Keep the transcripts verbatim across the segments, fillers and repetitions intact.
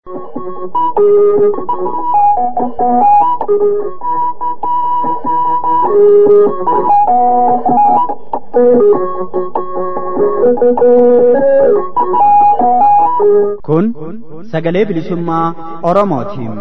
Kun sagalee bilisummaa Oromootiin.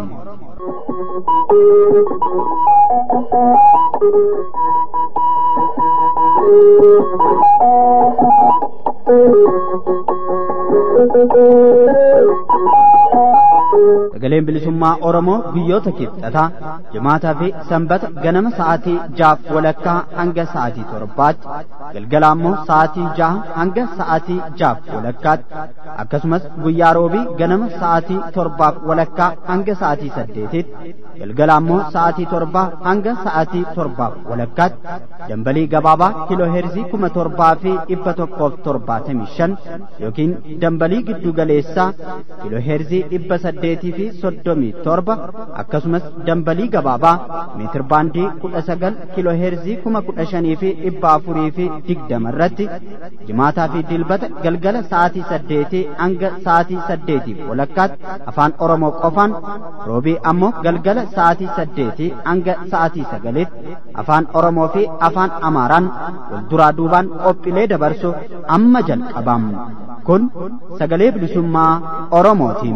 Sagaleen bilisummaa Oromoo guyyoota kibxataa jimaataa fi sanbata ganama sa'aatii jaaf walakkaa hanga sa'aatii torbaatti, galgala ammoo sa'aatii jaha hanga sa'aatii jaaf walakkaatti, akkasumas guyyaa roobii ganama sa'aatii torbaaf walakkaa hanga sa'aatii saddeetitti, galgala ammoo sa'aatii torbaa hanga sa'aatii torbaaf walakkaatti dambalii gabaabaa kiiloo heerzii kuma torbaa fi dhibba tokkoof torbaatamii shan yookiin dambalii giddu galeessaa kiiloo heerzii dhibba saddeetii fi soddomii torba akkasumas dambalii gabaabaa meetir baandii kudha sagal kiiloo heerzii kuma kudha shanii fi dhibba afurii fi digdama irratti jimaataa fi dilbata galgala sa'aatii saddeetii hanga sa'aatii saddeetiif walakkaatti afaan Oromoo qofaan, roobii ammoo galgala sa'aatii saddeetii hanga sa'aatii sagaliitti afaan Oromoo fi afaan Amaaraan wal duraa duubaan qophiilee dabarsu amma jalqabamu. Kun sagalee bilisummaa Oromootiin.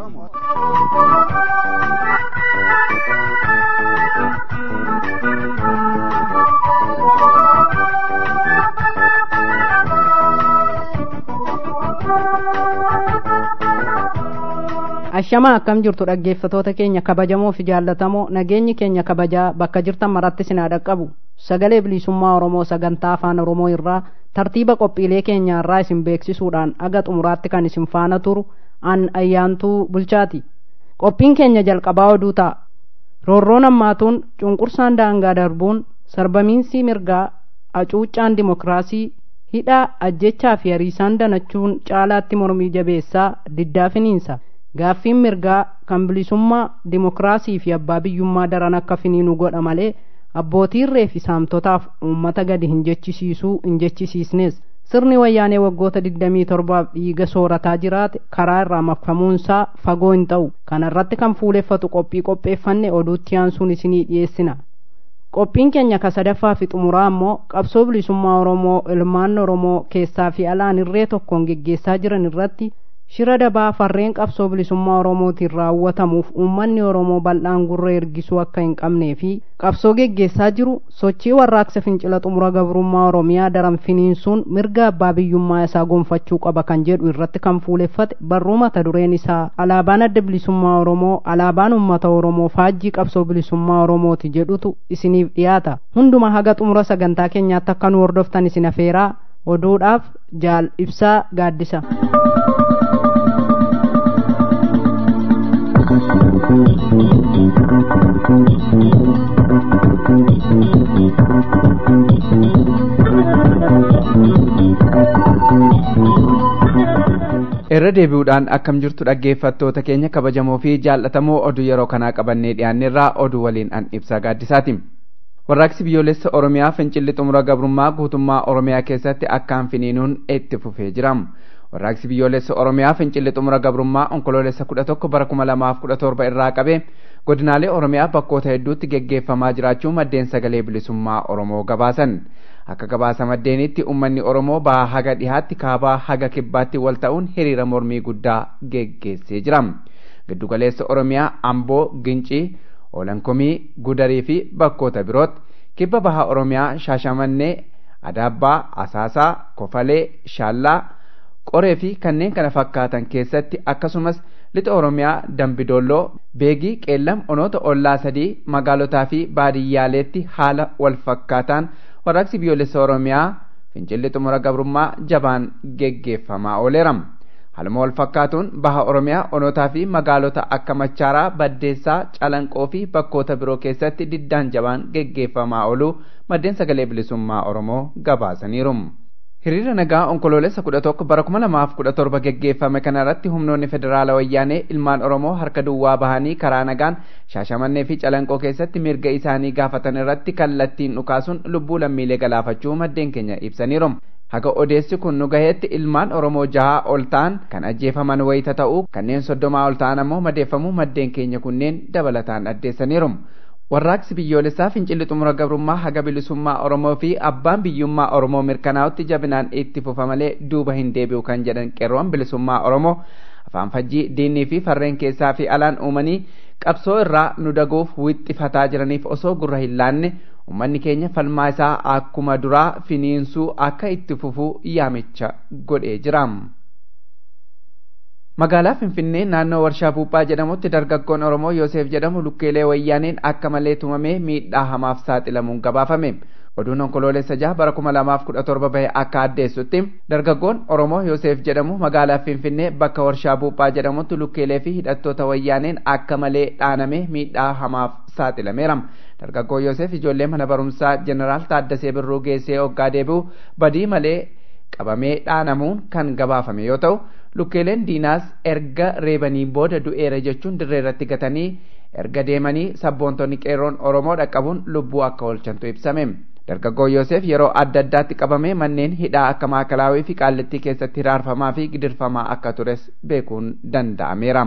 Ashamaa akkam jirtu dhaggeeffatoota keenya kabajamoo fi jaallatamoo, nageenyi keenya kabajaa bakka jirtan maratti sinaa dhaqqabu. Sagalee bilisummaa Oromoo sagantaa afaan Oromoo irraa tartiiba qophiilee keenya irraa isin beeksisuudhaan aga xumuraatti kan isin faana turu an ayyaantuu bulchaati. Qophiin keenya jalqabaa oduu ta'a. Roorroon ammaatuun cunqursaan daangaa darbuun sarbamiinsi mirgaa, acuuccaan dimokiraasii, hidhaa, ajjechaa fi hariisaan danachuun caalaatti mormii jabeessaa diddaa finiinsa. Gaaffiin mirgaa kan bilisummaa, dimokiraasii fi abbaa biyyummaa daran akka finiinu godha malee abbootii irree fi saamtotaaf uummata gadi hin jechisiisuu hin jechisiisnes. Sirni wayyaanee waggoota digdamii torbaaf dhiiga soorataa jiraate karaa irraa makfamuunsaa fagoo hin ta'u. Kana irratti kan fuuleffatu qophii qopheeffanne oduutti aansuun isinii dhiyeessina. Qophiin keenya ka sadaffaa fi xumuraa ammoo qabsoo bilisummaa Oromoo ilmaan Oromoo keessaa fi alaan irree tokkoon geggeessaa jiran irratti shira dabaa farreen qabsoo bilisummaa Oromootiin raawwatamuuf uummanni Oromoo bal'aan gurra ergisuu akka hin qabnee fi qabsoo geggeessaa jiru sochii warraaqsa fincila xumura gabrummaa Oromiyaa daran finiinsuun mirga abbaa biyyummaa isaa gonfachuu qaba kan jedhu irratti kan fuuleffate barruu mata dureen isaa alaabaan adda bilisummaa Oromoo, alaabaan uummata Oromoo faajjii qabsoo bilisummaa Oromooti jedhutu isiniif dhiyaata. Hunduma haga xumura sagantaa keenyaatti akka nu hordoftan isin afeeraa. Oduudhaaf Jaal Ibsaa Gaaddisa. Irra deebi'uudhaan akkam jirtu dhaggeeffattoota keenya kabajamoo fi jaallatamoo oduu yeroo kanaa qabannee dhiyaanneerraa oduu waliin an Ibsaa Gaaddisaati. Warraaqsi biyyoolessa Oromiyaa fincilli xumura gabrummaa guutummaa Oromiyaa keessatti akkaan finiinuun itti fufee jira. Warraaqsi biyyoolessa Oromiyaa fincilli xumura gabrummaa onkoloolessa kudha tokko bara kuma lamaaf kudha torba irraa qabee godinaalee Oromiyaa bakkoota hedduutti geggeeffamaa jiraachuu maddeen sagalee bilisummaa Oromoo gabaasan. Akka gabaasa maddeenitti uummanni Oromoo bahaa haga dhihaatti kaabaa haga kibbaatti wal ta'uun hiriira mormii guddaa geggeessee jira. Giddugaleessa Oromiyaa Amboo, Gincii, Oolankomii, Gudarii fi bakkoota birootti, kibba bahaa Oromiyaa Shaashamannee, Adaabbaa, Asaasaa, Kofalee, Shaallaa, Qoree fi kanneen kana fakkaatan keessatti akkasumas lixa Oromiyaa Dambidolloo, Beegii, Qeellam, Onoota ollaa sadii magaalotaa fi baadiyyaaleetti haala wal fakkaataan warraaqsi biyyoolessa Oromiyaa fincilli xumura gabrummaa jabaan geggeeffamaa ooleera. Haaluma wal fakkaatuun baha Oromiyaa onootaa fi magaalota akka Machaaraa, Baddeessaa, Calanqoo fi bakkoota biroo keessatti diddaan jabaan geggeeffamaa ooluu maddeen sagalee bilisummaa Oromoo gabaasaniiru. Hiriira nagaa onkoloolessa kudha tokko bara kuma lamaaf kudha torba geggeeffame kanarratti humnoonni federaala wayyaanee ilmaan Oromoo harka duwwaa bahanii karaa nagaan Shaashamannee fi Calanqoo keessatti mirga isaanii gaafatan irratti kallattiin dhukaasuun lubbuu lammiilee galaafachuu maddeen keenya ibsaniiru. haga odeessi kun nu gaheetti ilmaan Oromoo jaha ol ta'an kan ajjeefaman wayita ta'uu kanneen soddomaa ol ta'an ammoo madeeffamuu maddeen keenya kunneen dabalataan addeessaniiru. Warraaqsi biyyoolessaa fincilli xumura gabrummaa haga bilisummaa Oromoo fi abbaan biyyummaa Oromoo mirkanaa'utti jabinaan itti fufa malee duuba hin deebi'u kan jedhan qeerroon bilisummaa Oromoo afaan fajjii diinnii fi farreen keessaa fi alaan uumanii qabsoo irraa nu daguuf wixxifataa jiraniif osoo gurra hin laanne ummanni keenya falmaa isaa akkuma duraa finiinsuu akka itti fufuu yaamicha godhee jira. Magaalaa Finfinnee naannoo warshaa Buuphaa jedhamutti dargaggoon Oromoo Yoosef jedhamu lukkeelee wayyaaniin akka malee tumamee miidhaa hamaaf saaxilamuun gabaafame. Oduun onkoloolessa jaha bara kuma lamaaf kudha torba bahe akka addeessutti dargaggoon Oromoo Yoosef jedhamu magaalaa Finfinnee bakka warshaa Buuphaa jedhamutti lukkeelee fi hidhattoota wayyaaniin akka malee dhaanamee miidhaa hamaaf saaxilameera. Dargaggoon Yoosef ijoollee mana barumsaa Jeneraal Taaddasee Birruu geessee hoggaa deebi'u badii malee qabamee dhaanamuun kan gabaafame yoo ta'u lukkeeleen diinaas erga reebanii booda du'eera jechuun dirree irratti gatanii erga deemanii sabboontonni qeerroon Oromoo dhaqqabuun lubbuu akka oolchantu ibsame. Dargaggoon Yoosef yeroo adda addaatti qabamee manneen hidhaa akka Maakalaawii fi Qaallittii keessatti hiraarfamaa fi gidirfamaa akka tures beekuun danda'ameera.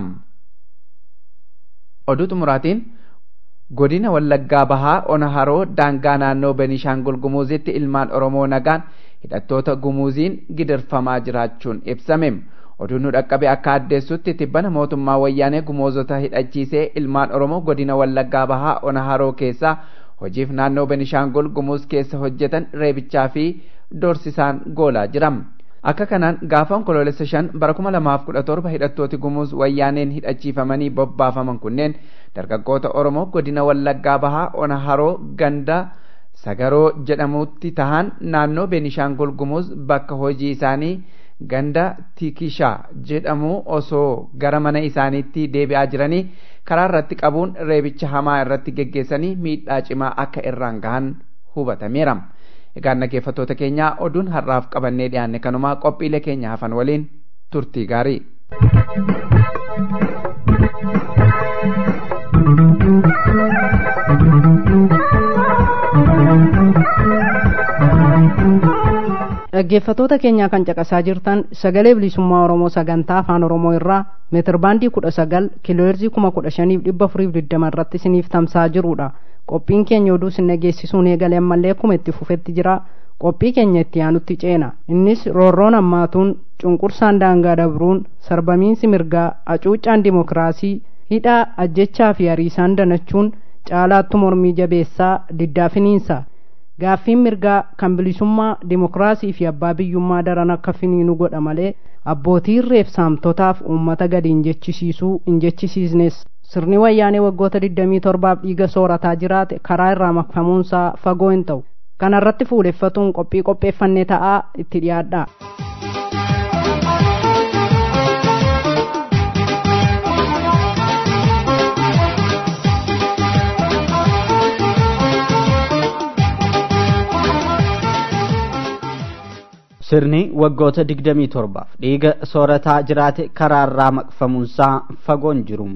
Oduu xumuraatiin godina Wallaggaa Bahaa Ona Haroo daangaa naannoo Benishaangul Gumuuzitti ilmaan Oromoo nagaan hidhattoota Gumuuziin gidirfamaa jiraachuun ibsame. Oduun nu dhaqqabe akka addeessutti tibbana mootummaa wayyaanee Gumuuzota hidhachiisee ilmaan Oromoo godina Wallaggaa Bahaa Ona Haroo keessaa hojiif naannoo Benishaangul Gumuuz keessa hojjetan reebichaa fi doorsisaan goolaa jira. Akka kanaan gaafa onkoloolessa shan bara kuma lamaaf kudha torba hidhattooti Gumuuz wayyaaneen hidhachiifamanii bobbaafaman kunneen dargaggoota Oromoo godina Wallaggaa Bahaa Ona Haroo ganda Sagaroo jedhamutti tahan naannoo Benishaangul Gumuuz bakka hojii isaanii ganda Tikishaa jedhamu osoo gara mana isaaniitti deebi'aa jiranii karaa irratti qabuun reebicha hamaa irratti geggeessanii miidhaa cimaa akka irraan gahan hubatameera. Egaan dhaggeeffattoota keenya oduun har'aaf qabannee dhiyaanne kanumaa qophiilee keenya hafan waliin turtii gaarii. Dhaggeeffattoota keenya kan caqasaa jirtan sagalee bilisummaa Oromoo sagantaa afaan Oromoo irraa meetir baandii kudha sagal kiilooheerzii kuma kudha shaniif dhibba afuriif digdama irratti isiniif tamsa'aa jirudha. Qophiin keenya oduu isin dhageessisuun eegalee ammallee akkuma itti fufetti jira. Qophii keenya itti aanutti ceena. Innis roorroon hammaatuun cunqursaan daangaa dabruun sarbamiinsi mirgaa hacuuccaan dimokiraasii hidhaa ajjechaa fi hariisaan danachuun caalaattu mormii jabeessaa diddaafiniinsa. Gaaffiin mirgaa kan bilisummaa dimokiraasii fi abbaa biyyummaa daran akka finiinu godha malee abbootii irreef saamtotaaf uummata gadi hin jechisiisuu hin jechisiisnes. Sirni wayyaanee waggoota digdamii torbaaf dhiiga soorataa jiraate karaa irraa makfamuunsaa fagoo hin ta'u. Kana irratti fuuleffatuun qophii qopheeffannee ta'aa itti dhiyaadha. Sirni waggoota digdamii torbaaf dhiiga soorataa jiraate karaa irraa makfamuunsaa fagoo hin jiru.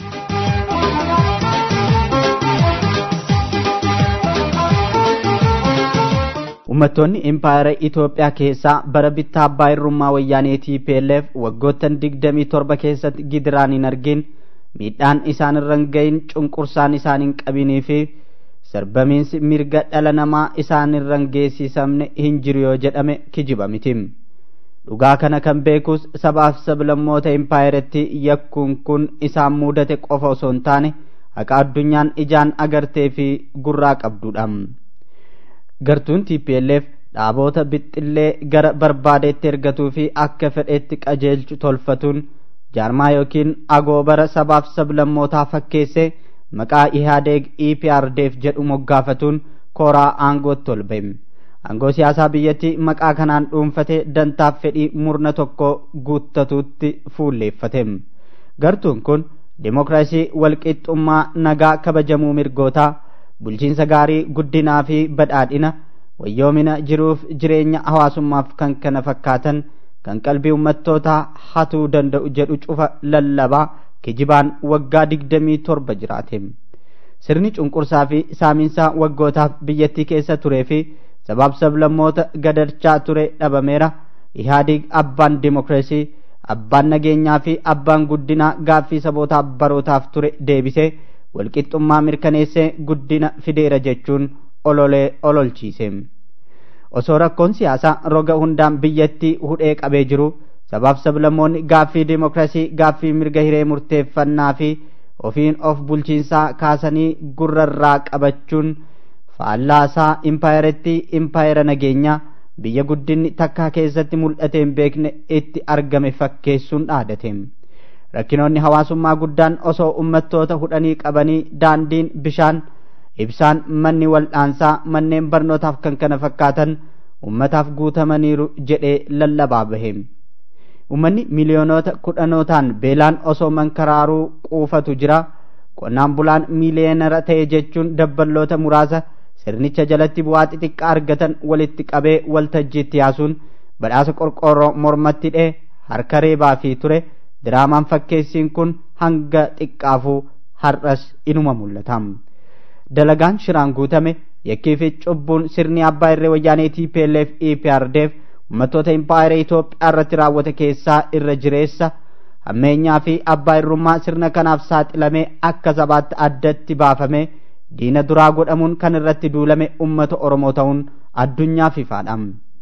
Uummattoonni impaayera Itoophiyaa keessaa bara bittaa abbaa irrummaa wayyaanee T P L F waggoottan digdamii torba keessatti gidiraan hin argin miidhaan isaan irra hin gahin cunqursaan isaan hin qabinii fi sarbamiinsi mirga dhala namaa isaan irra hin geessisamne hin jiru yoo jedhame kijiba miti. Dhugaa kana kan beekus sabaaf sablammoota impaayeratti yakkuun kun isaan mudate qofa osoo hin taane haqa addunyaan ijaan agartee fi gurraa qabdudha. Gartuun T P L F dhaaboota bixxillee gara barbaadeetti ergatuu fi akka fedhetti qajeelchu tolfatuun jaarmaa yookiin agoobara sabaaf sablammootaa fakkeessee maqaa Ihaadeeg E P R D F jedhu moggaafatuun kooraa aangootti ol ba'e. Aangoo siyaasaa biyyattii maqaa kanaan dhuunfatee dantaaf fedhii murna tokko guuttatuutti fuulleeffate. Gartuun kun dimokiraasii walqixxummaa nagaa kabajamuu mirgootaa bulchiinsa gaarii guddinaa fi badhaadhina wayyoomina jiruuf jireenya hawaasummaaf kan kana fakkaatan kan qalbii ummattootaa hatuu danda'u jedhu cufa lallabaa kijibaan waggaa digdamii torba jiraate. Sirni cunqursaa fi saamiinsaa waggootaaf biyyattii keessa turee fi sabab sablammoota gadarchaa ture dhabameera. Ihaadig abbaan dimokiraasii, abbaan nageenyaa fi abbaan guddinaa gaaffii sabootaa barootaaf ture deebisee walqixxummaa mirkaneessee guddina fideera jechuun ololee ololchiise. Osoo rakkoon siyaasaa roga hundaan biyyattii hudhee qabee jiru sabab sablammoonni gaaffii dimokiraasii, gaaffii mirga hiree murteeffannaa fi ofiin of bulchiinsaa kaasanii gurrarraa qabachuun faallaasaa impaayeratti impaayera nageenyaa biyya guddinni takkaa keessatti mul'atee hin beekne itti argame fakkeessuun dhaadate. Rakkinoonni hawaasummaa guddaan osoo ummattoota hudhanii qabanii daandiin, bishaan, ibsaan, manni wal'aansaa, manneen barnootaaf kan kana fakkaatan ummataaf guutamaniiru jedhee lallabaa bahe. Ummanni miliyoonota kudhanootaan beelaan osoo mankaraaruu quufatu jira. Qonnaan bulaan miiliyoonara ta'e jechuun dabballoota muraasa sirnicha jalatti bu'aa xixiqqaa argatan walitti qabee waltajjiitti yaasuun badhaasa qorqoorroo mormatti dhee harka reebaa fi ture. Diraamaan fakkeessiin kun hanga xiqqaafuu har'as inuma mul'ata. Dalagaan shiraan guutame yakkii fi cubbuun sirni abbaa irree wayyaanee T P L F E P R D F uummattoota impaayera Itoophiyaa irratti raawwate keessaa irra jireessa. Hammeenyaa fi abbaa irrummaa sirna kanaaf saaxilamee akka sabaatti addatti baafame diina duraa godhamuun kan irratti duulame ummata Oromoo ta'uun addunyaaf ifaadha.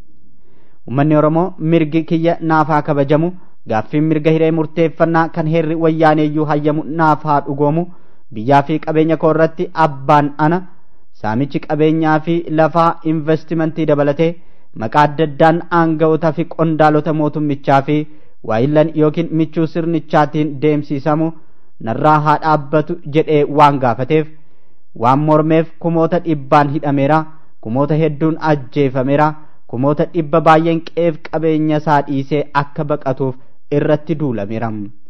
Uummanni Oromoo mirgi kiyya naaf haa kabajamu, gaaffiin mirga hiree murteeffannaa kan heerri wayyaaneeyyuu hayyamu naaf haa dhugoomu, biyyaa fi qabeenya koo irratti abbaan ana, saamichi qabeenyaa fi lafaa investimentii dabalatee maqaa adda addaan aanga'otaa fi qondaalota mootummichaa fi waayillan yookiin michuu sirnichaatiin deemsisamu narraa haa dhaabbatu jedhee waan gaafateef waan mormeef kumoota dhibbaan hidhameera, kumoota hedduun ajjeefameera, kumoota dhibba baay'een qeef qabeenya isaa dhiisee akka baqatuuf irratti duulameera.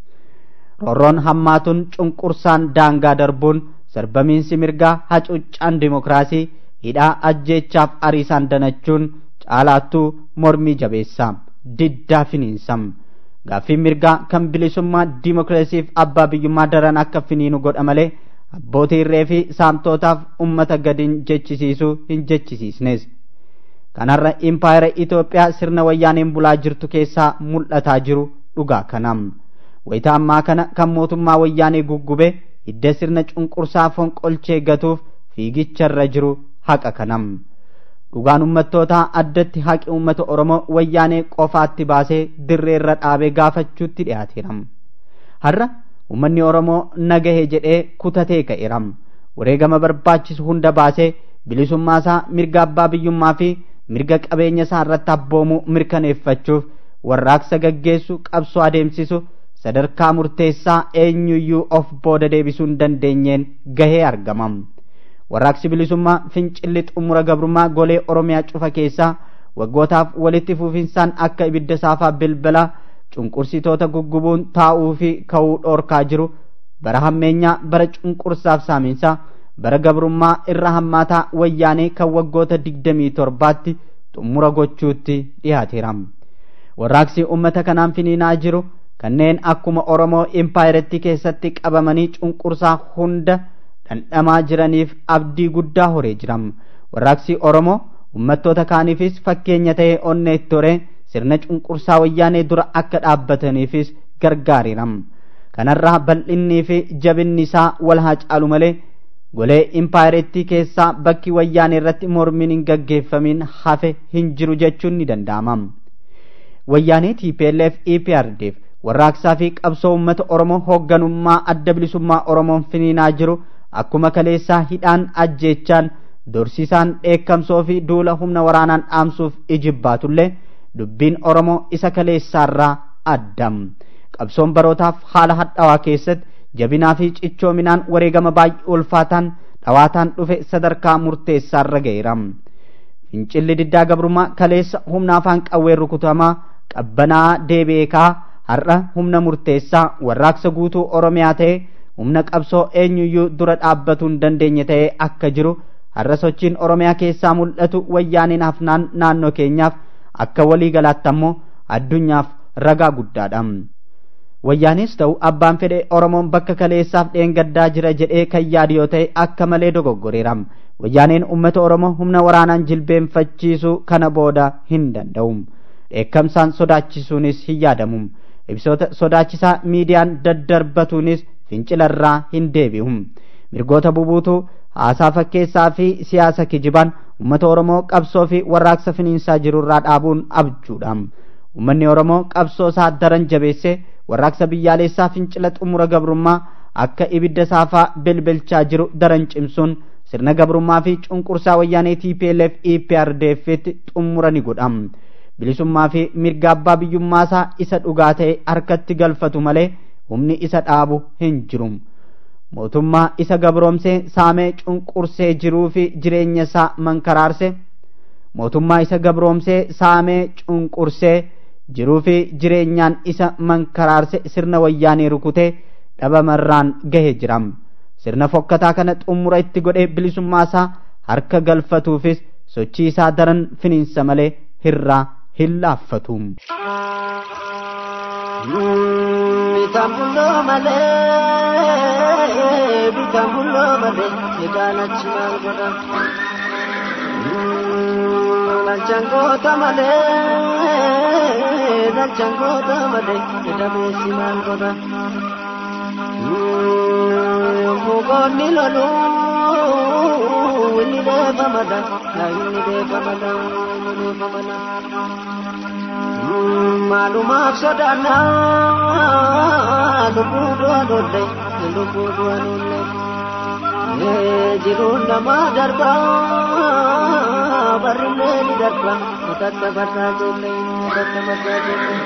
Roorroon hammaatuun cunqursaan daangaa darbuun sarbamiinsi mirgaa, hacuuccaan dimokiraasii, hidhaa ajjeechaaf ariisaan danachuun caalaattuu mormii jabeessa, diddaa finiinsam. Gaaffiin mirgaa kan bilisummaa dimokiraasiif abbaa biyyummaa daran akka finiinu godha malee abbootii irree fi saamtootaaf ummata gadin jechisiisuu hin jechisiisnes. Kanarra impaayera Itoophiyaa sirna wayyaaneen bulaa jirtu keessaa mul'ataa jiru dhugaa kanam. Wayita ammaa kana kan mootummaa wayyaanee guggube hidda sirna cunqursaa fonqolchee gatuuf fiigicharra jiru haqa kanam. Dhugaan ummattootaa addatti haqi ummata Oromoo wayyaanee qofaatti baasee dirreerra dhaabee gaafachuutti dhiyaateera. Har'a ummanni Oromoo nagahe jedhee kutatee ka'eera. Wareegama barbaachisu hunda baasee bilisummaasaa, mirga abbaa biyyummaa fi mirga qabeenya isaa irratti abboomuu mirkaneeffachuuf warraaqsa gaggeessu, qabsoo adeemsisu, sadarkaa murteessaa eenyuyyuu of booda deebisuu hin dandeenyeen gahee argama. Warraaqsi bilisummaa fincilli xumura gabrummaa golee Oromiyaa cufa keessaa waggootaaf walitti fufinsaan akka ibidda saafaa bilbila cunqursitoota guggubuun taa'uu fi ka'uu dhoorkaa jiru bara hammeenyaa, bara cunqursaaf saamiinsaa, bara gabrummaa irra hammaataa wayyaanee kan waggoota digdamii torbaatti xumura gochuutti dhiyaateera. Warraaqsi ummata kanaan finiinaa jiru kanneen akkuma Oromoo impaayeratti keessatti qabamanii cunqursaa hunda dhandhamaa jiraniif abdii guddaa horee jira. Warraaqsi Oromoo ummattoota kaaniifis fakkeenya ta'ee onneetti horee sirna cunqursaa wayyaanee dura akka dhaabbataniifis gargaareera. Kanarraa bal'innii fi jabinni isaa wal haa caalu malee golee impaayeratti keessaa bakki wayyaanee irratti mormiin hin gaggeeffamin hafe hin jiru jechuun ni danda'ama. Wayyaanee T P L F E P R D F warraaqsaa fi qabsoo uummata Oromoo hoogganummaa adda bilisummaa Oromoon finiinaa jiru akkuma kaleessaa hidhaan, ajjeechaan, dorsisaan, dheekkamsoo fi duula humna waraanaan dhaamsuuf ijibbaatullee dubbiin Oromoo isa kaleessaarraa addam. Qabsoon barootaaf haala hadhaawaa keessatti jabinaa fi cichoominaan wareegama baay'ee ulfaataan dhawaataan dhufe sadarkaa murteessaarra ga'eera. Fincilli diddaa gabrummaa kaleessa humna afaan qawwee rukutamaa qabbanaa deebeekaa har'a humna murteessaa warraaqsa guutuu Oromiyaa ta'e humna qabsoo eenyuyyuu dura dhaabbatuu hin dandeenye ta'ee akka jiru har'a sochiin Oromiyaa keessaa mul'atu wayyaaneen hafnaan naannoo keenyaaf akka walii galaatti ammoo addunyaaf ragaa guddaadha. wayyaanis ta'u abbaan fedhe oromoon bakka kaleessaaf dheengaddaa jira jedhee kan yaadu yoo ta'e akka malee dogoggoreera. Wayyaaneen uummata oromoo humna waraanaan jilbeenfachiisuu kana booda hin danda'u. Dheekkamsaan sodaachisuunis hin yaadamu. Ibsoota sodaachisaa miidiyaan daddarbatuunis fincilarraa hin deebi'u. Mirgoota bubuutuu haasaa fakkeessaa fi siyaasa kijibaan uummata oromoo qabsoo fi warraaqsa finiinsaa jirurraa dhaabuun abjuudha. Uummanni oromoo qabsoo isaa daran jabeessee warraaqsa biyyaalessaa fincila xumura gabrummaa akka ibidda saafaa bilbilchaa jiru daran cimsuun sirna gabrummaa fi cunqursaa wayyaanee T P L F E P R D F tti xumura ni godha. Bilisummaa fi mirga abbaa biyyummaasaa isa dhugaa ta'e harkatti galfatu malee humni isa dhaabu hin jiru. Mootummaa isa gabroomsee saamee cunqursee jiruu fi jireenya isaa mankaraarse mootummaa isa gabroomsee saamee cunqursee jiruu fi jireenyaan isa mankaraarse sirna wayyaanee rukutee dhabamarraan gahee jira. Sirna fokkataa kana xumura itti godhee bilisummaa isaa harka galfatuufis sochii isaa daran finiinsa malee hirraa hin laaffatu. Bitambulloo malee bitambulloo malee egaanachi maal godha. Dalchangoota malee dalchangoota malee edameessi maal godha. Mukoonni loluu inni deefamada inni deefamada inni deefamada. Maalumaaf sodaannaa lubbuu du'an olle lubbuu du'an olle jiruun namaa darbaa barrillee ni darba matatta barraa jolle matatta barraa jolle.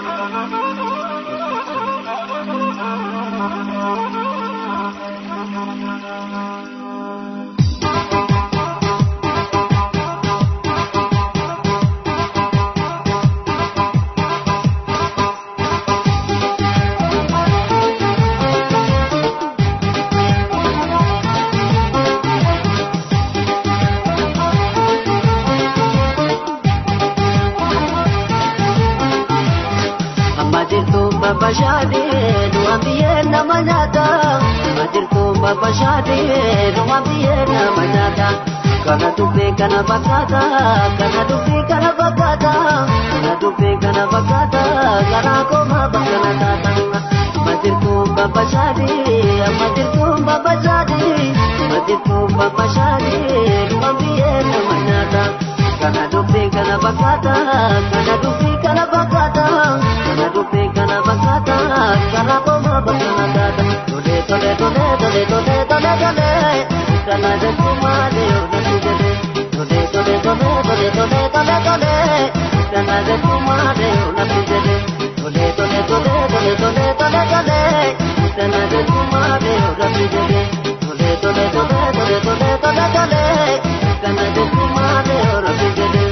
Bashade nuambiye na manata majirko bashade nuambiye na manata kana tupe kana bakata kana tupe kana bakata kana tupe kana bakata kana koma bakana tata majirko bashade majirko bashade majirko bashade nuambiye na manata kana tupe kana bakata kana tupe kana bakata kana tupe kana bakata kana koma bakana tata tole tole tole tole tole tole tole kana de kumade ona tujele tole tole tole tole tole tole tole kana de kumade ona tujele tole tole tole tole tole tole tole kana de kumade ona tujele tole tole tole tole tole tole tole kana de kumade ona tujele.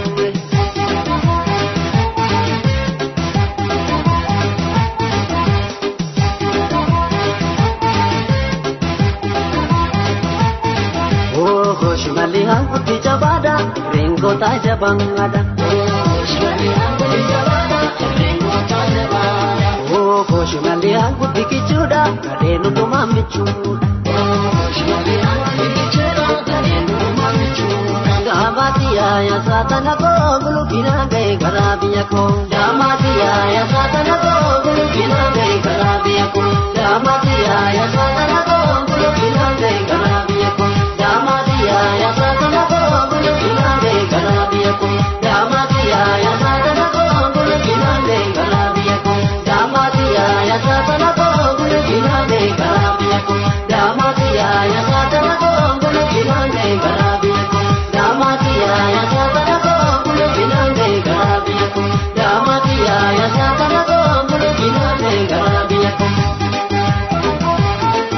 Shmalihan uti jabada ringo ta jabangada Shmalihan uti jabada ringo ta jabada Oh shmalihan uti kichuda kadenu tumamichuda Oh shmalihan uti kichuda kadenu tumamichuda Damatiya ya satana ko gulu kina gai karabiya ko Damatiya ya satana ko gulu kina gai karabiya ko Damatiya ya satana ko gulu kina gai karabiya ko Damatiya ya satana ko gulu kina gai karabiya ko Damatiya ya satana ko gulu kina gai karabiya ko Damatiya ya satana ko gulu kina gai karabiya ko Damatiya ya satana ko gulu kina gai karabiya ko Damatiya ya satana ko gulu kina gai karabiya ko Damatiya ya satana ko gulu kina gai karabiya ko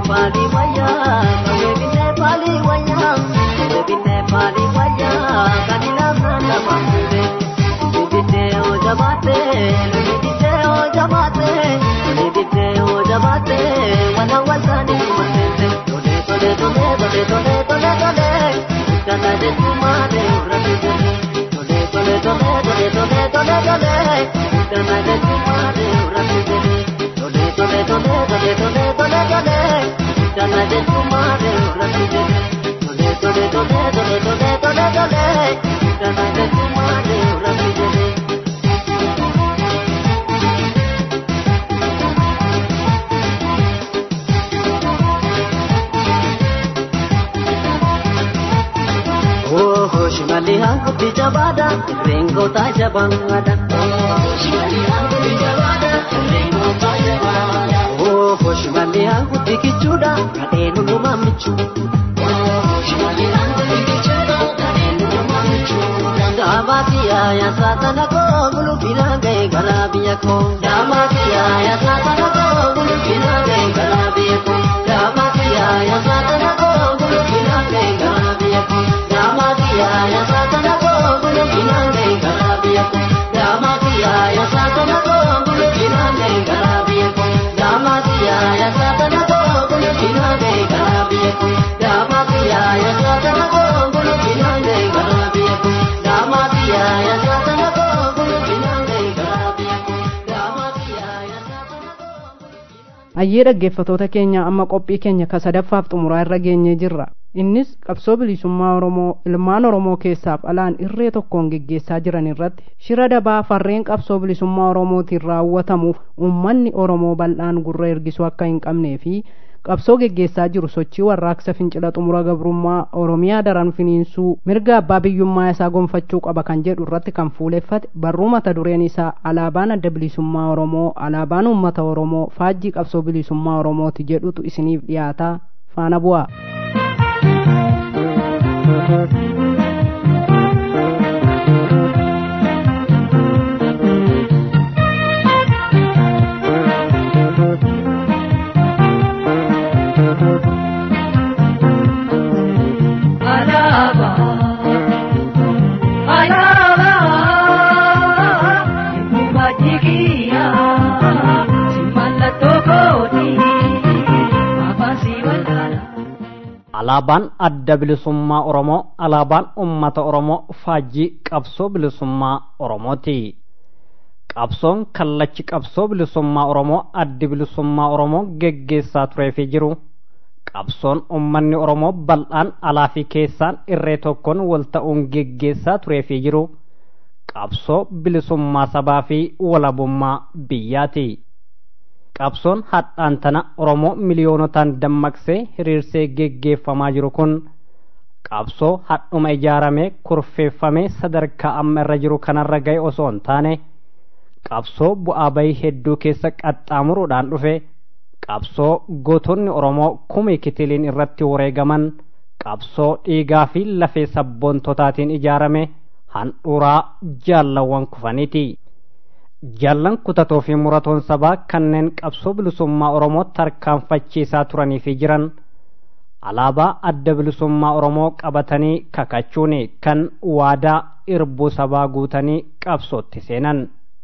pali waya kame binne pali waya kame binne pali waya kanila nanda pamde bibite o jamate bibite o jamate bibite o jamate wana wasani mate tole tole tole tole tole tole tole kana de tumare urate tole tole tole tole tole tole tole kana de tumare urate tole tole tole tole tole tole tole kana de tumare urate tole tole tole tole tole tole tole kana de tumare urate Shimali hangu dijabada, rengo tajabangada. Oh, shimali hangu dijabada, rengo tajabangada. Oh, shimali hangu dikichuda, kadenu lumamichu. Oh, shimali hangu dikichuda, kadenu lumamichu. Damati aya satana ko mulu bilangai garabiya ko. Damati aya satana ko mulu bilangai garabiya ko. Damati aya satana ko mulu bilangai garabiya ko. Ya satana ko bulu binangai garabiya ko damatiya ya satana ko bulu binangai garabiya ko damatiya ya satana ko bulu binangai garabiya ko damatiya ya satana ko bulu binangai garabiya ko damatiya ya satana ko bulu binangai garabiya ko damatiya ya satana ko ayyee dhaggeeffatoota keenya amma qophii keenya ka sadaffaaf xumuraa irra geenyee jirra. Innis qabsoo bilisummaa Oromoo ilmaan Oromoo keessaaf alaan irree tokkoon geggeessaa jiran irratti shira dabaa farreen qabsoo bilisummaa Oromootiin raawwatamuuf uummanni Oromoo bal'aan gurra ergisuu akka hin qabnee fi qabsoo geggeessaa jiru sochii warraaqsa fincila xumura gabrummaa Oromiyaa daran finiinsuu mirga abbaa biyyummaa isaa gonfachuu qaba kan jedhu irratti kan fuuleffate barruu mata dureen isaa alaabaan adda bilisummaa Oromoo alaabaan uummata Oromoo faajjii qabsoo bilisummaa Oromooti jedhutu isiniif dhiyaataa faana bu'aa. Alaabaan adda bilisummaa Oromoo alaabaan uummata Oromoo faajjii qabsoo bilisummaa Oromooti. Qabsoon kallachi qabsoo bilisummaa Oromoo addi bilisummaa Oromoo geggeessaa turee fi jiru qabsoon uummanni Oromoo bal'aan alaa fi keessaan irree tokkoon wal ta'uun geggeessaa turee fi jiru qabsoo bilisummaa sabaa fi walabummaa biyyaati. Qabsoon hadhaan tana Oromoo miliyoonotaan dammaqsee hiriirsee geggeeffamaa jiru kun qabsoo hadhuma ijaaramee kurfeeffamee sadarkaa amma irra jiru kanarra ga'e osoo hin taane qabsoo bu'aa bayii hedduu keessa qaxxaamuruudhaan dhufe qabsoo gootonni Oromoo kumii kitiliin irratti wareegaman qabsoo dhiigaa fi lafee sabboontotaatiin ijaarame handhuuraa jaallawwan kufaniiti. Jaallan kutatoo fi muratoon sabaa kanneen qabsoo bilisummaa Oromoo tarkaanfachiisaa turanii fi jiran alaabaa adda bilisummaa Oromoo qabatanii kakachuun kan waadaa irbuu sabaa guutanii qabsootti seenan.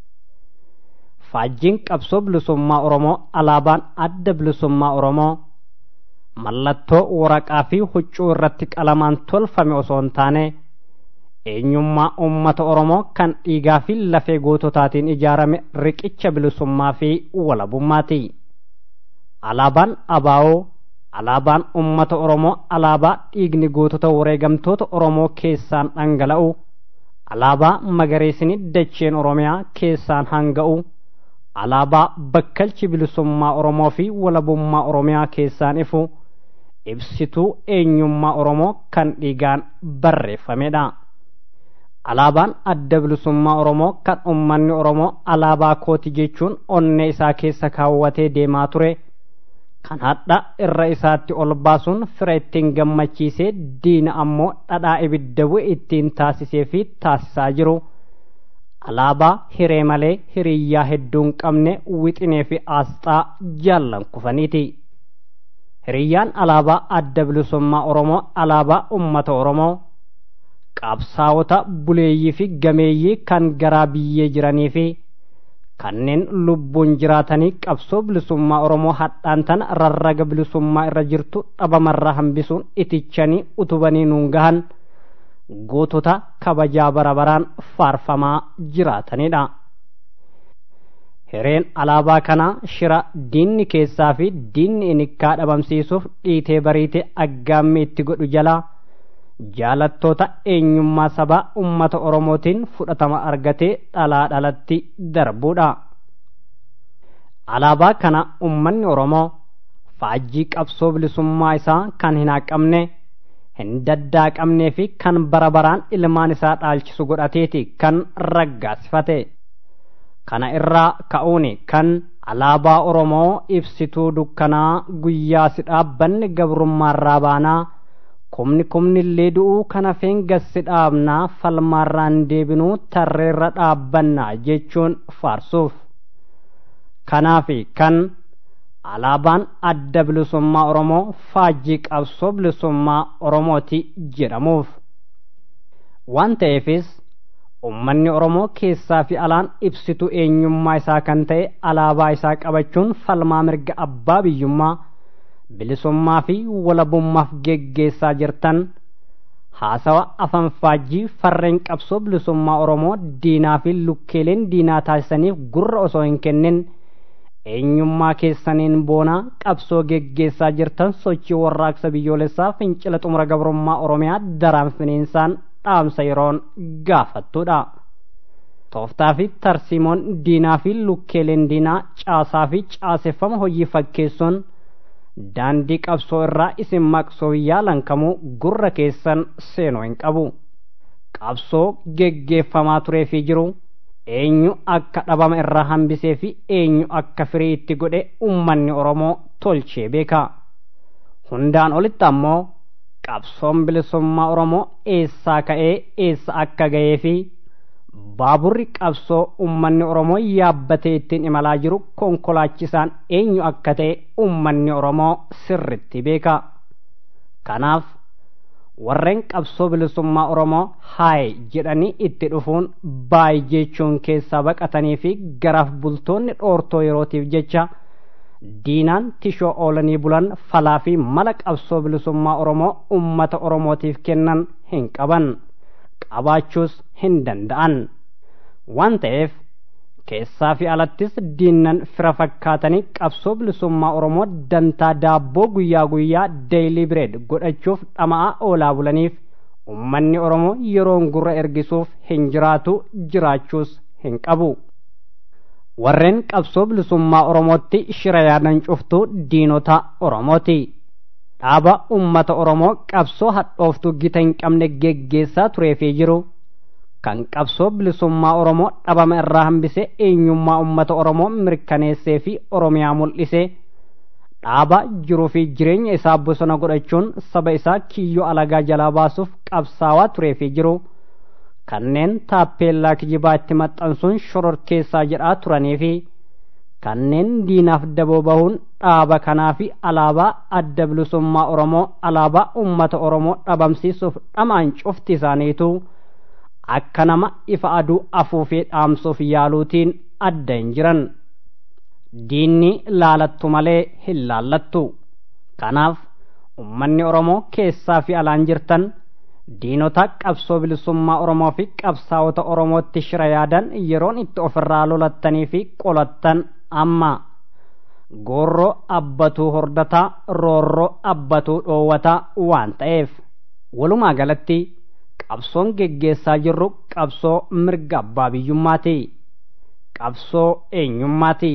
Faajjiin qabsoo bilisummaa Oromoo alaabaan adda bilisummaa Oromoo mallattoo waraqaa fi huccuu irratti qalamaan tolfame osoo hin taane eenyummaa uummata Oromoo kan dhiigaa fi lafee goototaatiin ijaarame riqicha bilisummaa fi walabummaati. Alaabaan abaa'oo alaabaan uummata Oromoo alaabaa dhiigni gootota wareegamtoota Oromoo keessaan dhangala'u alaabaa magariisni dacheen Oromiyaa keessaan hanga'u alaabaa bakkalchi bilisummaa Oromoo fi walabummaa Oromiyaa keessaan ifu ibsituu eenyummaa Oromoo kan dhiigaan barreeffamedha. Alaabaan adda bilisummaa Oromoo kan uummanni Oromoo alaabaa kooti jechuun onnee isaa keessa kaawwatee deemaa ture kan hadha irra isaatti ol baasuun fira ittiin gammachiisee diina ammoo dhadhaa ibidda bu'e ittiin taasisee fi taasisaa jiru alaabaa hiree malee hiriyyaa hedduun qabne wixinee fi aasxaa jaallan kufaniiti. hiriyyaan alaabaa adda bilisummaa oromoo alaabaa ummata oromoo qabsaa'ota buleeyyii fi gameeyyii kan garaa biyyee jiranii fi kanneen lubbuun jiraatanii qabsoo bilisummaa oromoo hadhaan tana rarraga bilisummaa irra jirtu dhabamarraa hambisuun itichanii utubanii nuun gahan gootota kabajaa bara baraan faarfamaa jiraatanidha. Hireen alaabaa kanaa shira diinni keessaa fi diinni inikkaa dhabamsiisuuf dhiitee bariitee aggaammee itti godhu jalaa jaalattoota eenyummaa sabaa ummata oromootiin fudhatama argatee dhalaa dhalatti darbuudha. Alaabaa kana ummanni oromoo faajjii qabsoo bilisummaa isaa kan hin haqamne hin daddaaqamnee fi kan bara baraan ilmaan isaa dhaalchisu godhateeti kan raggaasifate. Kana irraa ka'uuni kan alaabaa oromoo ibsituu dukkanaa guyyaa si dhaabbanni gabrummaarraa baanaa kumni kumnillee du'uu kana feengassi dhaabnaa falmaarraan deebinuu tarreerra dhaabbannaa jechuun faarsuuf. Kanaafi kan alaabaan adda bilisummaa oromoo faajjii qabsoo bilisummaa oromooti jedhamuuf. Waan ta'eefis ummanni oromoo keessaa fi alaan ibsitu eenyummaa isaa kan ta'e alaabaa isaa qabachuun falmaa mirga abbaa biyyummaa bilisummaa fi walabummaaf geggeessaa jirtan haasawa afaan faajjii farreen qabsoo bilisummaa oromoo diinaa fi lukkeeleen diinaa taasisaniif gurra osoo hin kennin eenyummaa keessaniin boonaa qabsoo geggeessaa jirtan sochii warraaqsa biyyoolessaa fincila xumura gabrummaa oromiyaa daraan finiinsaan dhaamsa yeroon gaafattuudha. Tooftaa fi tarsiimoon diinaa fi lukkeeleen diinaa caasaa fi caaseffama hojii fakkeessuun daandii qabsoo irraa isin maqsoo yaalan kamuu gurra keessan seenuu hin qabu. Qabsoo geggeeffamaa turee fi jiru eenyu akka dhabama irraa hambisee fi eenyu akka firii itti godhe ummanni oromoo tolchee beeka. Hundaan olitti ammoo qabsoon bilisummaa oromoo eessaa ka'ee eessa akka ga'ee fi baaburri qabsoo ummanni oromoo yaabbatee ittiin imalaa jiru konkolaachisaan eenyu akka ta'e ummanni oromoo sirritti beeka. Kanaaf warreen qabsoo bilisummaa oromoo haay jedhanii itti dhufuun baay jechuun keessaa baqatanii fi garaaf bultoonni dhoortoo yerootiif jecha diinaan tishoo oolanii bulan falaa fi mala qabsoo bilisummaa oromoo ummata oromootiif kennan hin qaban qabaachuus hin danda'an waan ta'eef keessaa fi alattis diinnan fira fakkaatanii qabsoo bilisummaa oromoo dantaa daabboo guyyaa guyyaa deeyilii bireed godhachuuf dhama'aa oolaa bulaniif ummanni oromoo yeroon gurra ergisuuf hin jiraatu jiraachuus hin qabu. Warreen qabsoo bilisummaa oromootti shira yaadan cuftuu diinota oromooti. Dhaaba ummata oromoo qabsoo hadhooftuu gita hin qabne geggeessaa turee fi jiru kan qabsoo bilisummaa oromoo dhabama irraa hambisee eenyummaa ummata oromoo mirkaneessee fi oromiyaa mul'isee dhaaba jiruu fi jireenya isaa bosona godhachuun saba isaa kiyyoo alagaa jalaa baasuuf qabsaawaa turee fi jiru kanneen taappeellaa kijibaa itti maxxansuun shororkeessaa jedhaa turanii fi kanneen diinaaf daboo bahuun dhaaba kanaa fi alaabaa adda bilisummaa oromoo alaabaa ummata oromoo dhabamsiisuuf dhamaan cufti isaaniitu akka nama ifa aduu afuufee dhaamsuuf yaaluutiin adda hin jiran. Diinni laalattu malee hin laallattu. Kanaaf ummanni oromoo keessaa fi alaan jirtan diinota qabsoo bilisummaa oromoo fi qabsaa'ota oromootti shira yaadan yeroon itti ofirraa lolattanii fi qolattan amma goorroo abbatuu hordataa roorroo abbatuu dhoowwataa waan ta'eef walumaa galatti qabsoon geggeessaa jirru qabsoo mirga abbaa biyyummaati, qabsoo eenyummaati,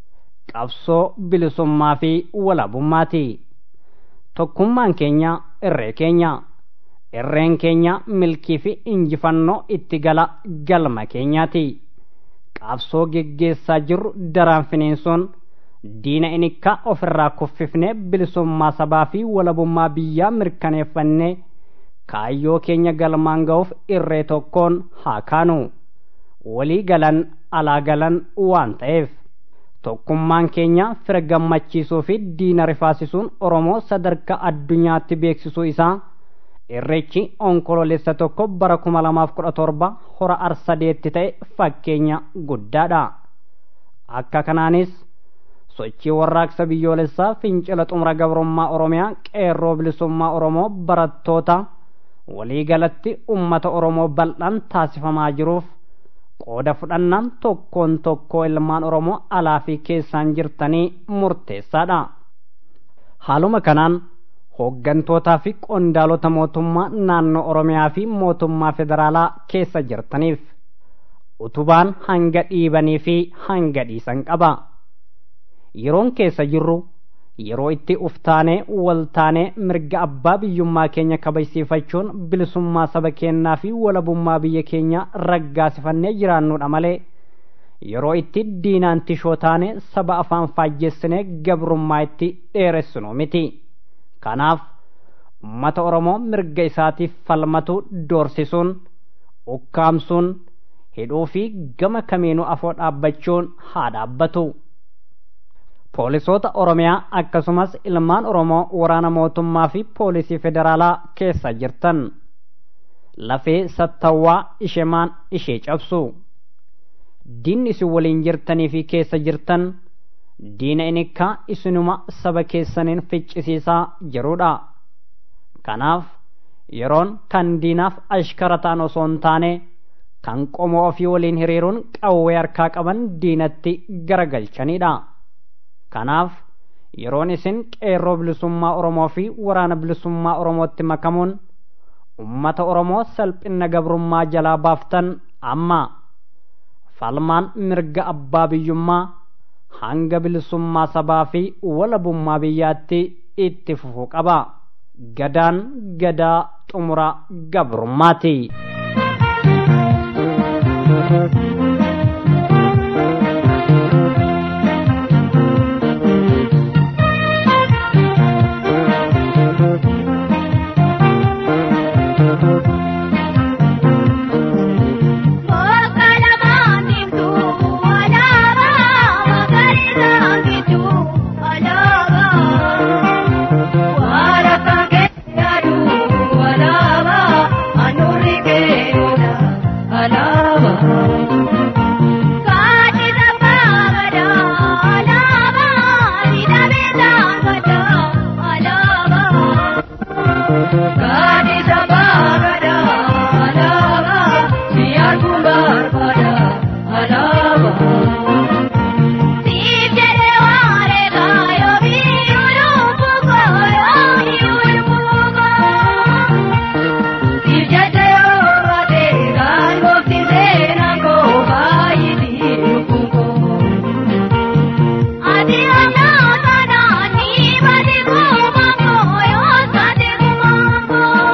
qabsoo bilisummaa fi walabummaati. Tokkummaan keenya irree keenya, irreen keenya milkii fi injifannoo itti gala galma keenyaati. Qabsoo geggeessaa jirru daraan finiinsuun diina inikka ofirraa kuffifnee bilisummaa sabaa fi walabummaa biyyaa mirkaneeffannee kaayyoo keenya galmaan ga'uuf irree tokkoon haa kaanu. Walii galan alaa galan waan ta'eef tokkummaan keenya fira gammachiisuu fi diina rifaasisuun Oromoo sadarkaa addunyaatti beeksisuu isaa irreechi onkololeessa tokko bara kuma lamaaf kudha torba hora arsadeetti ta'e fakkeenya guddaadha. Akka kanaanis sochii warraaqsa biyyoolessaa fincila xumura gabrummaa Oromiyaa qeerroo bilisummaa Oromoo barattoota waliigalatti ummata Oromoo bal'aan taasifamaa jiruuf qooda fudhannaan tokkoon tokkoo ilmaan Oromoo alaa fi keessaan jirtanii murteessaadha. Haaluma kanaan hooggantootaa fi qondaalota mootummaa naannoo Oromiyaa fi mootummaa federaalaa keessa jirtaniif utubaan hanga dhiibanii fi hanga dhiisan qaba. Yeroon keessa jirru yeroo itti uftaanee waltaanee mirga abbaa biyyummaa keenya kabajsiifachuun bilisummaa saba keenyaa fi walabummaa biyya keenya raggaasifannee jiraannudha malee yeroo itti diinaan tishoo taane saba afaan faajjessinee gabrummaa itti dheeressinu miti. Kanaaf ummata Oromoo mirga isaatiif falmatu doorsisuun ukkaamsuun hidhuu fi gama kamiinuu afoo dhaabbachuun haa dhaabbatu. Poolisoota Oromiyaa akkasumas ilmaan Oromoo waraana mootummaa fi poolisii federaalaa keessa jirtan lafee sattawwaa ishemaan ishee cabsu. Diinni isin waliin jirtanii fi keessa jirtan diina inikkaa isinuma saba keessaniin ficcisiisaa jirudha. Kanaaf yeroon kan diinaaf ashkara ta'an osoo hin taane kan qomoo ofii waliin hiriiruun qawwee harkaa qaban diinatti garagalchanidha. Kanaaf yeroon isin qeerroo bilisummaa Oromoo fi waraana bilisummaa Oromootti makamuun ummata Oromoo salphina gabrummaa jalaa baaftan amma. Falmaan mirga abbaa biyyummaa hanga bilisummaa sabaa fi walabummaa biyyaatti itti fufuu qaba. Gadaan gadaa xumura gabrummaati. Oh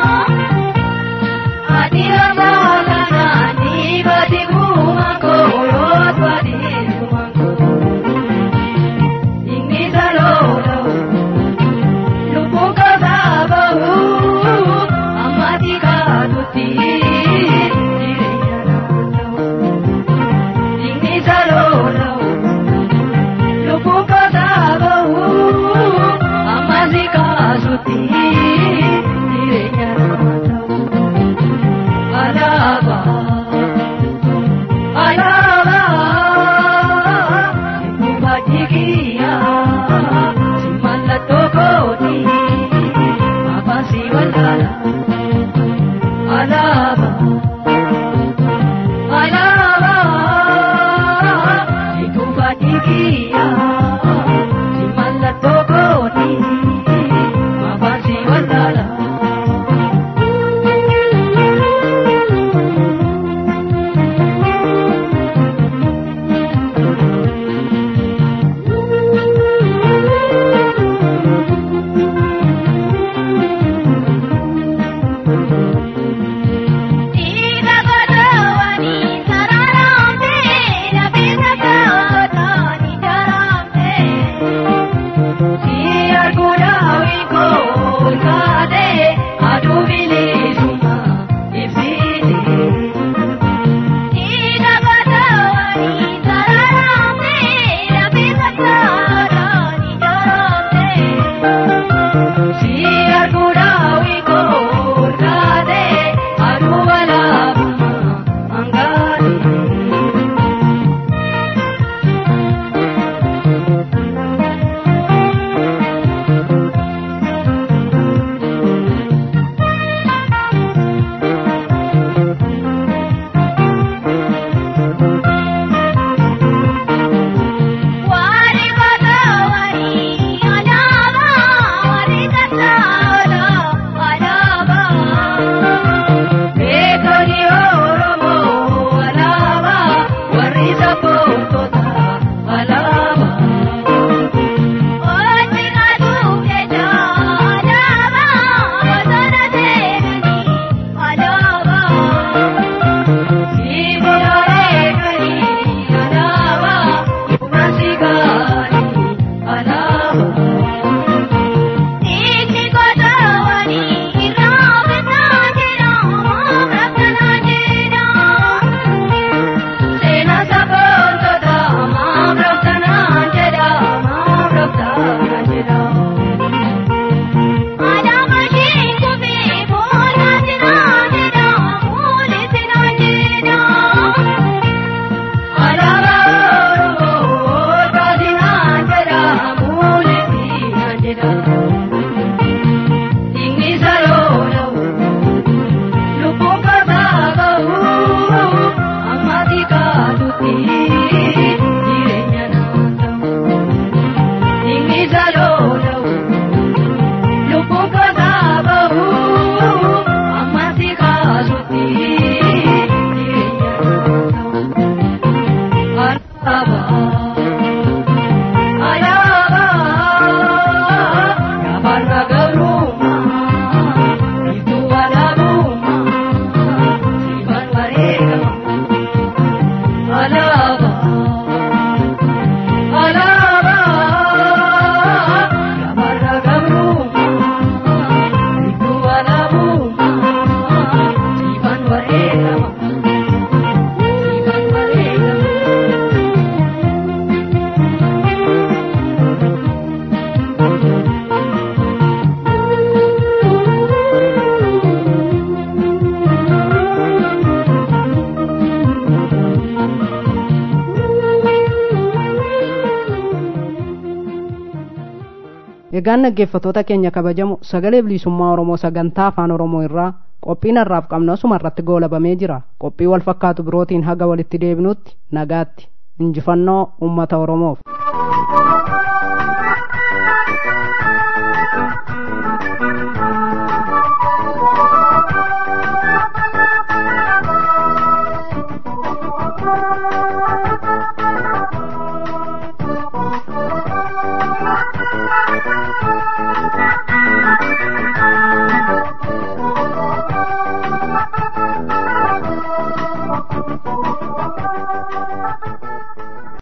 egaan dhaggeeffattoota keenya kabajamu sagalee bilisummaa oromoo sagantaa afaan oromoo irraa qophiin har'aaf qabnu asuma irratti goolabamee jira. Qophii wal fakkaatu birootiin haga walitti deebinutti nagaatti. Injifannoo uummata oromoof.